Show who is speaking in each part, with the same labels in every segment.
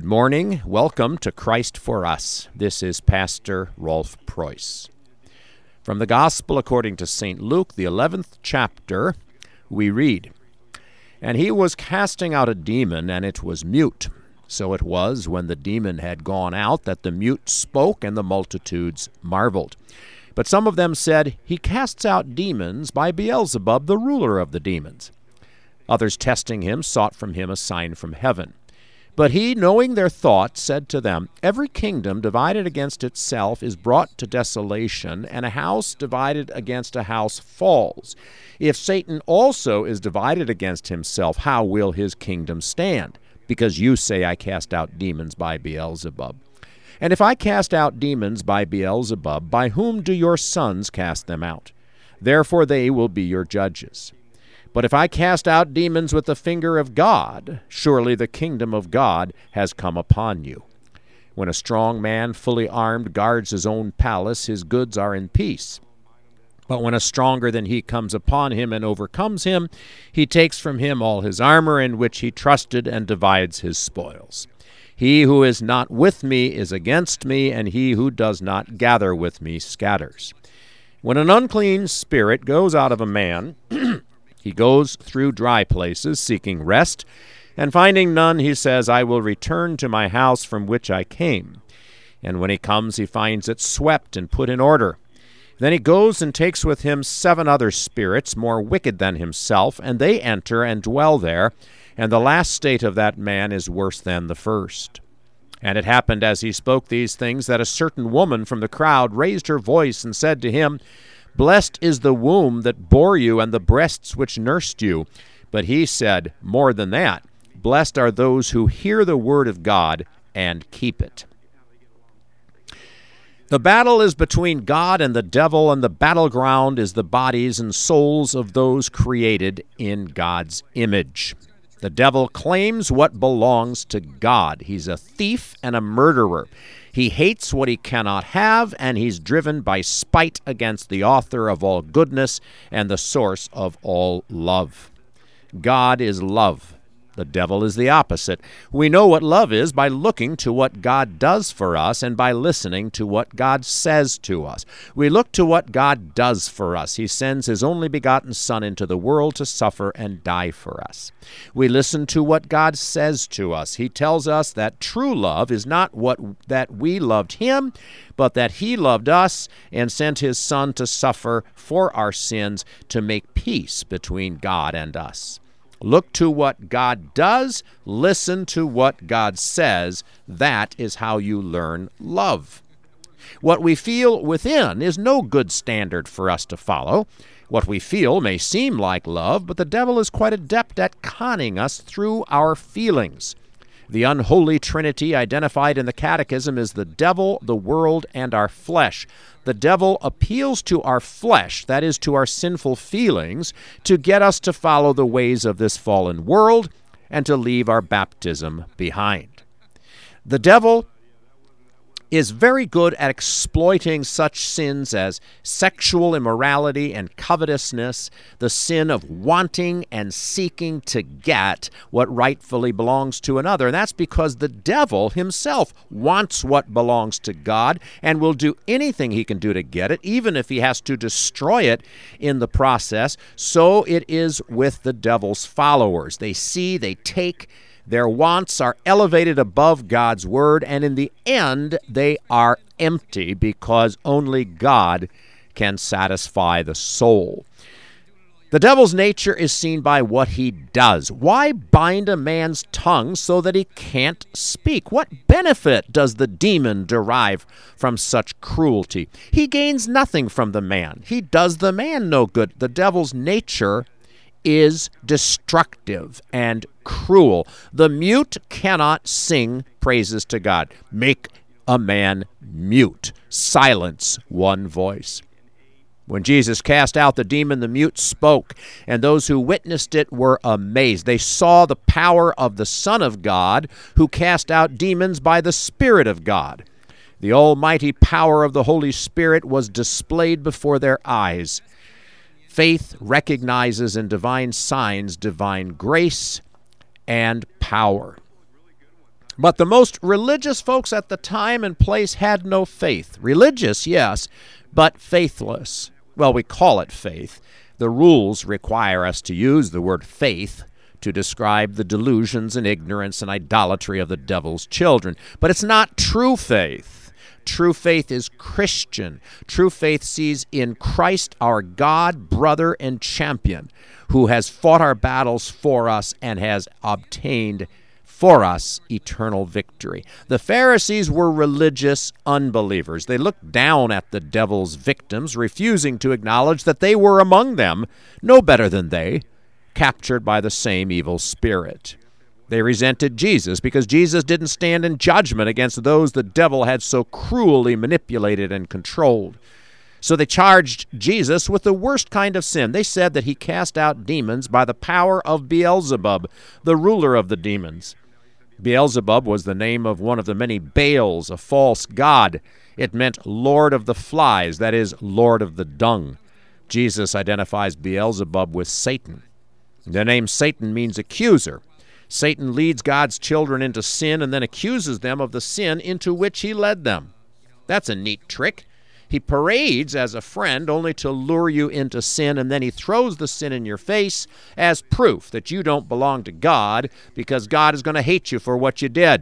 Speaker 1: morning. Welcome to Christ for Us. This is Pastor Rolf Preuss. From the Gospel according to St. Luke, the 11th chapter, we read, "And he was casting out a demon, and it was mute. So it was, when the demon had gone out, that the mute spoke, and the multitudes marveled. But some of them said, He casts out demons by Beelzebub, the ruler of the demons. Others, testing him, sought from him a sign from heaven. But he, knowing their thoughts, said to them, Every kingdom divided against itself is brought to desolation, and a house divided against a house falls. If Satan also is divided against himself, how will his kingdom stand? Because you say, I cast out demons by Beelzebub. And if I cast out demons by Beelzebub, by whom do your sons cast them out? Therefore they will be your judges. But if I cast out demons with the finger of God, surely the kingdom of God has come upon you. When a strong man, fully armed, guards his own palace, his goods are in peace. But when a stronger than he comes upon him and overcomes him, he takes from him all his armor in which he trusted and divides his spoils. He who is not with me is against me, and he who does not gather with me scatters. When an unclean spirit goes out of a man, he goes through dry places, seeking rest, and finding none, he says, I will return to my house from which I came. And when he comes, he finds it swept and put in order. Then he goes and takes with him 7 other spirits, more wicked than himself, and they enter and dwell there, and the last state of that man is worse than the first. And it happened as he spoke these things that a certain woman from the crowd raised her voice and said to him, Blessed is the womb that bore you and the breasts which nursed you. But he said, More than that, blessed are those who hear the word of God and keep it. The battle is between God and the devil, and the battleground is the bodies and souls of those created in God's image. The devil claims what belongs to God. He's a thief and a murderer. He hates what he cannot have, and he's driven by spite against the author of all goodness and the source of all love. God is love. The devil is the opposite. We know what love is by looking to what God does for us and by listening to what God says to us. We look to what God does for us. He sends His only begotten Son into the world to suffer and die for us. We listen to what God says to us. He tells us that true love is not that we loved Him, but that He loved us and sent His Son to suffer for our sins to make peace between God and us. Look to what God does, listen to what God says. That is how you learn love. What we feel within is no good standard for us to follow. What we feel may seem like love, but the devil is quite adept at conning us through our feelings. The unholy trinity identified in the Catechism is the devil, the world, and our flesh. The devil appeals to our flesh, that is, to our sinful feelings, to get us to follow the ways of this fallen world and to leave our baptism behind. The devil is very good at exploiting such sins as sexual immorality and covetousness, the sin of wanting and seeking to get what rightfully belongs to another. And that's because the devil himself wants what belongs to God and will do anything he can do to get it, even if he has to destroy it in the process. So it is with the devil's followers. They see, they take, their wants are elevated above God's word, and in the end, they are empty because only God can satisfy the soul. The devil's nature is seen by what he does. Why bind a man's tongue so that he can't speak? What benefit does the demon derive from such cruelty? He gains nothing from the man. He does the man no good. The devil's nature is destructive and cruel. The mute cannot sing praises to God. Make a man mute. Silence one voice. When Jesus cast out the demon, the mute spoke, and those who witnessed it were amazed. They saw the power of the Son of God, who cast out demons by the Spirit of God. The almighty power of the Holy Spirit was displayed before their eyes. Faith recognizes in divine signs divine grace and power. But the most religious folks at the time and place had no faith. Religious, yes, but faithless. Well, we call it faith. The rules require us to use the word faith to describe the delusions and ignorance and idolatry of the devil's children. But it's not true faith. True faith is Christian. True faith sees in Christ our God, brother, and champion, who has fought our battles for us and has obtained for us eternal victory. The Pharisees were religious unbelievers. They looked down at the devil's victims, refusing to acknowledge that they were among them, no better than they, captured by the same evil spirit. They resented Jesus because Jesus didn't stand in judgment against those the devil had so cruelly manipulated and controlled. So they charged Jesus with the worst kind of sin. They said that he cast out demons by the power of Beelzebub, the ruler of the demons. Beelzebub was the name of one of the many Baals, a false god. It meant Lord of the Flies, that is, Lord of the Dung. Jesus identifies Beelzebub with Satan. The name Satan means accuser. Satan leads God's children into sin and then accuses them of the sin into which he led them. That's a neat trick. He parades as a friend only to lure you into sin, and then he throws the sin in your face as proof that you don't belong to God because God is going to hate you for what you did.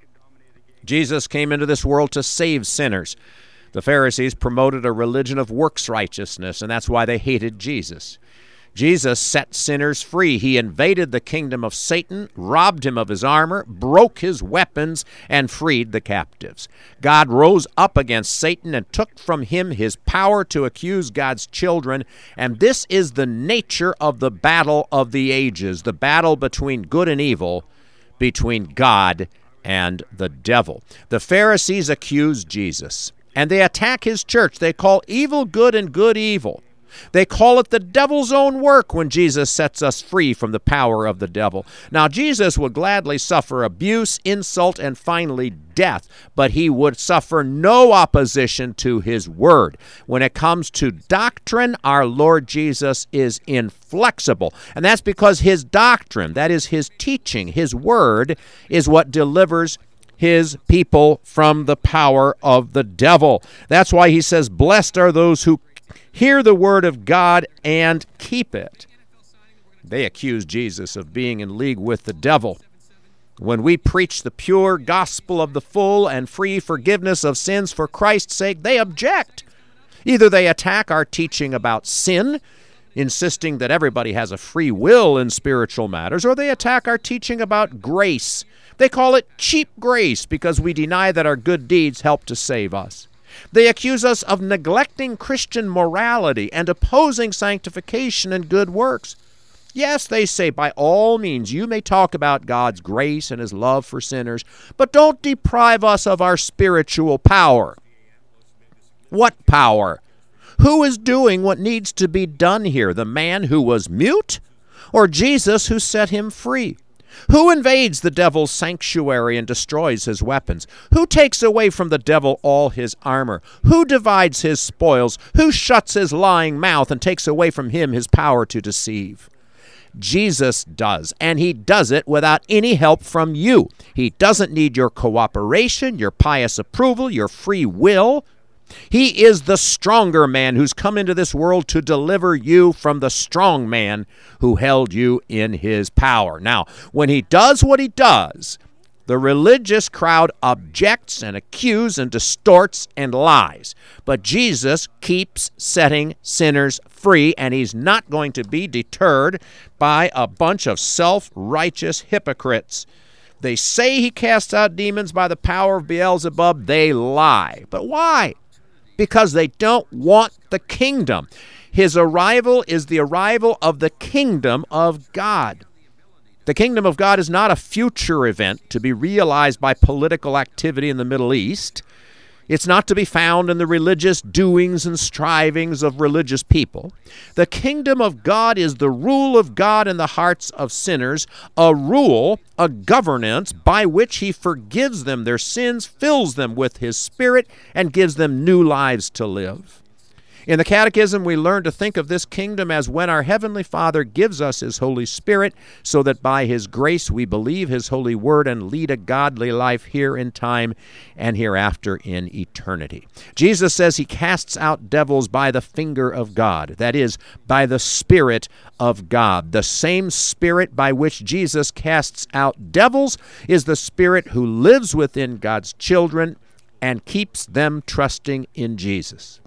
Speaker 1: Jesus came into this world to save sinners. The Pharisees promoted a religion of works righteousness, and that's why they hated Jesus. Jesus set sinners free. He invaded the kingdom of Satan, robbed him of his armor, broke his weapons, and freed the captives. God rose up against Satan and took from him his power to accuse God's children, and this is the nature of the battle of the ages, the battle between good and evil, between God and the devil. The Pharisees accuse Jesus, and they attack his church. They call evil good and good evil. They call it the devil's own work when Jesus sets us free from the power of the devil. Now, Jesus would gladly suffer abuse, insult, and finally death, but he would suffer no opposition to his word. When it comes to doctrine, our Lord Jesus is inflexible, and that's because his doctrine, that is his teaching, his word, is what delivers his people from the power of the devil. That's why he says, "Blessed are those who hear the word of God and keep it." They accuse Jesus of being in league with the devil. When we preach the pure gospel of the full and free forgiveness of sins for Christ's sake, they object. Either they attack our teaching about sin, insisting that everybody has a free will in spiritual matters, or they attack our teaching about grace. They call it cheap grace because we deny that our good deeds help to save us. They accuse us of neglecting Christian morality and opposing sanctification and good works. Yes, they say, by all means, you may talk about God's grace and his love for sinners, but don't deprive us of our spiritual power. What power? Who is doing what needs to be done here? The man who was mute, or Jesus who set him free? Who invades the devil's sanctuary and destroys his weapons? Who takes away from the devil all his armor? Who divides his spoils? Who shuts his lying mouth and takes away from him his power to deceive? Jesus does, and he does it without any help from you. He doesn't need your cooperation, your pious approval, your free will. He is the stronger man who's come into this world to deliver you from the strong man who held you in his power. Now, when he does what he does, the religious crowd objects and accuses and distorts and lies. But Jesus keeps setting sinners free, and he's not going to be deterred by a bunch of self-righteous hypocrites. They say he casts out demons by the power of Beelzebub. They lie. But why? Because they don't want the kingdom. His arrival is the arrival of the kingdom of God. The kingdom of God is not a future event to be realized by political activity in the Middle East. It's not to be found in the religious doings and strivings of religious people. The kingdom of God is the rule of God in the hearts of sinners, a rule, a governance by which he forgives them their sins, fills them with his Spirit, and gives them new lives to live. In the Catechism, we learn to think of this kingdom as when our Heavenly Father gives us His Holy Spirit, so that by His grace we believe His holy word and lead a godly life here in time and hereafter in eternity. Jesus says He casts out devils by the finger of God, that is, by the Spirit of God. The same Spirit by which Jesus casts out devils is the Spirit who lives within God's children and keeps them trusting in Jesus.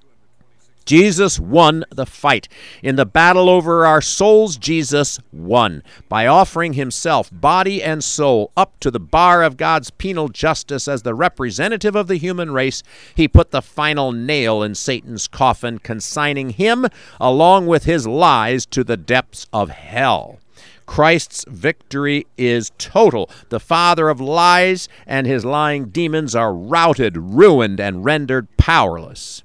Speaker 1: Jesus won the fight. In the battle over our souls, Jesus won. By offering Himself, body and soul, up to the bar of God's penal justice as the representative of the human race, He put the final nail in Satan's coffin, consigning him, along with his lies, to the depths of hell. Christ's victory is total. The father of lies and his lying demons are routed, ruined, and rendered powerless.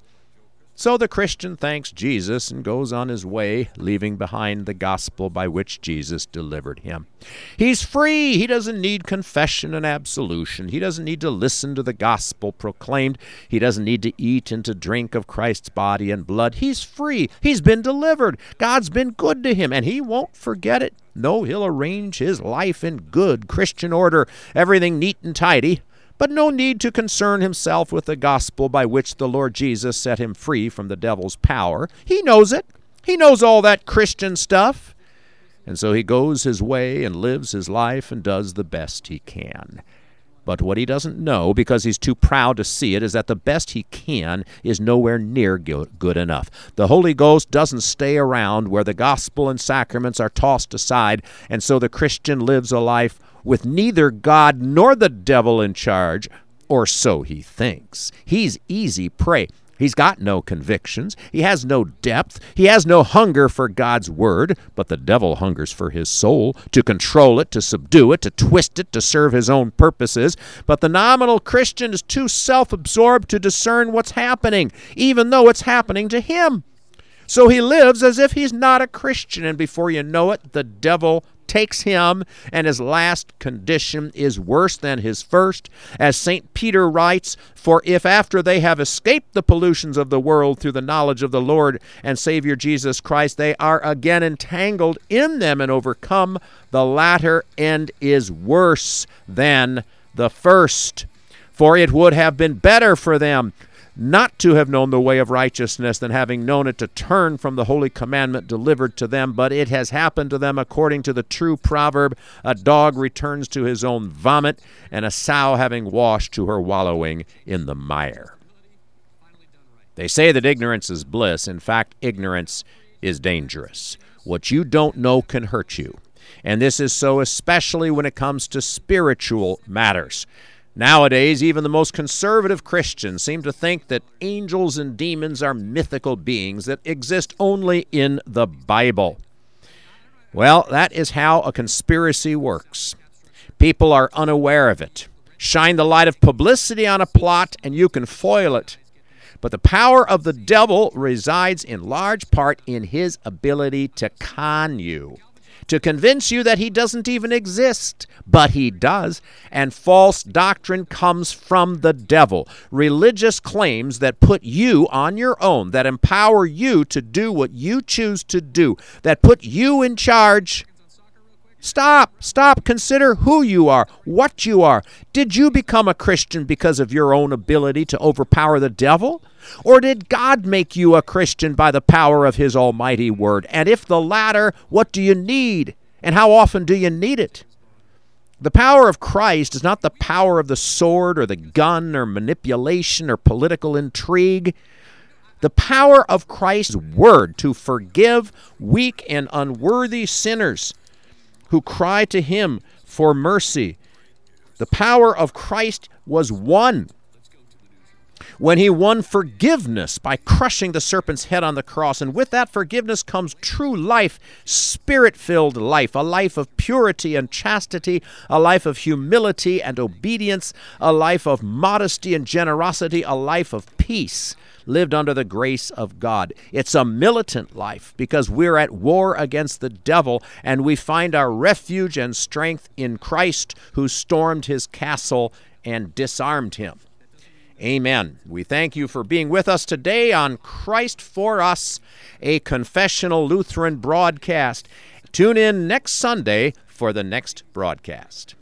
Speaker 1: So the Christian thanks Jesus and goes on his way, leaving behind the gospel by which Jesus delivered him. He's free. He doesn't need confession and absolution. He doesn't need to listen to the gospel proclaimed. He doesn't need to eat and to drink of Christ's body and blood. He's free. He's been delivered. God's been good to him, and He won't forget it. No, He'll arrange his life in good Christian order, everything neat and tidy. But no need to concern himself with the gospel by which the Lord Jesus set him free from the devil's power. He knows it. He knows all that Christian stuff. And so he goes his way and lives his life and does the best he can. But what he doesn't know, because he's too proud to see it, is that the best he can is nowhere near good enough. The Holy Ghost doesn't stay around where the gospel and sacraments are tossed aside, and so the Christian lives a life with neither God nor the devil in charge, or so he thinks. He's easy prey. He's got no convictions. He has no depth. He has no hunger for God's word, but the devil hungers for his soul, to control it, to subdue it, to twist it, to serve his own purposes. But the nominal Christian is too self-absorbed to discern what's happening, even though it's happening to him. So he lives as if he's not a Christian, and before you know it, the devil takes him, and his last condition is worse than his first. As St. Peter writes, "For if after they have escaped the pollutions of the world through the knowledge of the Lord and Savior Jesus Christ, they are again entangled in them and overcome, the latter end is worse than the first. For it would have been better for them not to have known the way of righteousness than having known it to turn from the holy commandment delivered to them. But it has happened to them according to the true proverb, a dog returns to his own vomit, and a sow having washed to her wallowing in the mire." They say that ignorance is bliss. In fact, ignorance is dangerous. What you don't know can hurt you. And this is so especially when it comes to spiritual matters. Nowadays, even the most conservative Christians seem to think that angels and demons are mythical beings that exist only in the Bible. Well, that is how a conspiracy works. People are unaware of it. Shine the light of publicity on a plot, and you can foil it. But the power of the devil resides in large part in his ability to con you, to convince you that he doesn't even exist, but he does, and false doctrine comes from the devil. Religious claims that put you on your own, that empower you to do what you choose to do, that put you in charge. Stop, consider who you are, what you are. Did you become a Christian because of your own ability to overpower the devil? Or did God make you a Christian by the power of His almighty word? And if the latter, what do you need? And how often do you need it? The power of Christ is not the power of the sword or the gun or manipulation or political intrigue. The power of Christ's word to forgive weak and unworthy sinners who cry to Him for mercy. The power of Christ was won when He won forgiveness by crushing the serpent's head on the cross. And with that forgiveness comes true life, Spirit-filled life, a life of purity and chastity, a life of humility and obedience, a life of modesty and generosity, a life of peace, lived under the grace of God. It's a militant life because we're at war against the devil, and we find our refuge and strength in Christ, who stormed his castle and disarmed him. Amen. We thank you for being with us today on Christ for Us, a confessional Lutheran broadcast. Tune in next Sunday for the next broadcast.